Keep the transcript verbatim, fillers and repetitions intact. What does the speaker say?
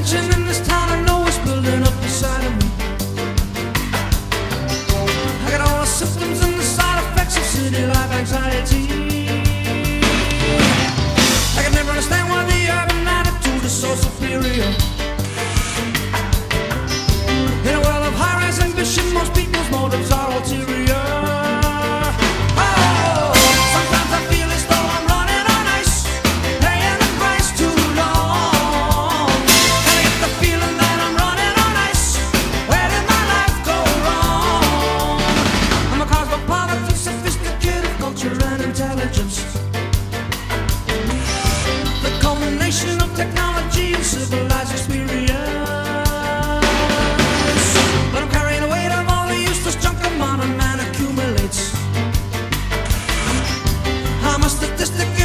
Tension in this town I know is building up inside of me. I got all the symptoms and the side effects of city life anxiety. I can never understand why the urban attitude is so superior. In a world of high-rise ambition, most people's motives are ulterior. Oh, sometimes I feel as though I'm running on ice, paying the price too long. And I get the feeling that I'm running on ice. Where did my life go wrong? I'm a cosmopolitan, sophisticated culture and intelligence, the culmination of technology and civilized experience. But I'm carrying the weight of all the useless junk a modern man accumulates. I'm a statistic